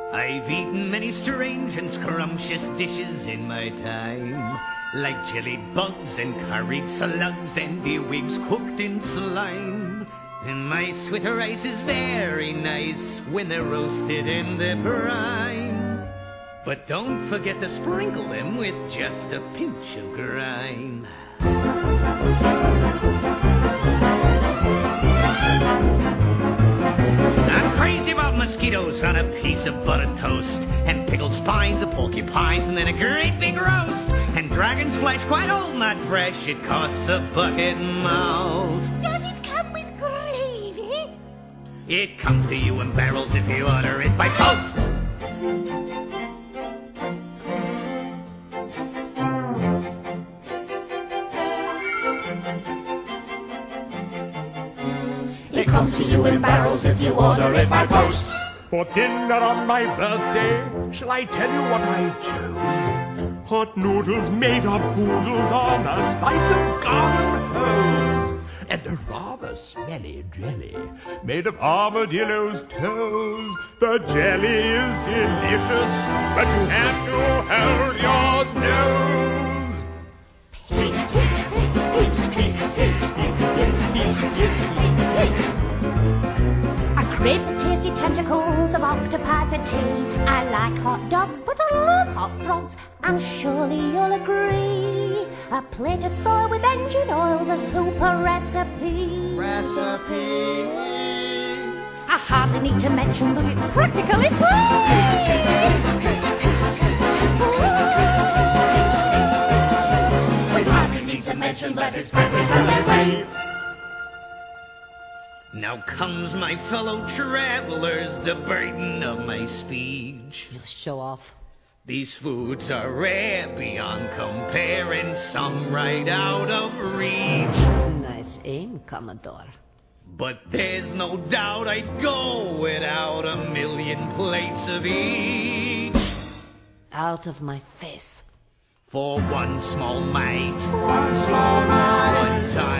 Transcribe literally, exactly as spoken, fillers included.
I've eaten many strange and scrumptious dishes in my time, like jellied bugs and curried slugs and earwigs cooked in slime. And my sweeter rice is very nice when they're roasted in the brine. But don't forget to sprinkle them with just a pinch of grime. I'm crazy about mosquitoes on a piece of buttered toast, and pickled spines of porcupines, and then a great big roast. And dragon's flesh, quite old, not fresh, it costs a bucket most. Does it come with gravy? It comes to you in barrels if you order it by post. It comes to you in barrels if you order it by post. For dinner on my birthday, shall I tell you what I chose? Hot noodles made of poodles on a slice of garden hose. And a rather smelly jelly made of armadillo's toes. The jelly is delicious, but you have to hold your nose. Peach, peach, peach, peach, peach, peach, peach, peach, peach, peach. I crave the tasty tentacles of octopi tea. I like hot dogs, but I love hot frogs, and surely you'll agree. A plate of soy with engine oil's a super recipe. Recipe. I hardly need to mention that it's practically free. We hardly need to mention that it's practically free. Now comes, my fellow travelers, the burden of my speech. You show off. These foods are rare beyond compare, and some right out of reach. Nice aim, Commodore. But there's no doubt I'd go without a million plates of each. Out of my face. For one small mite, One small mite. one time.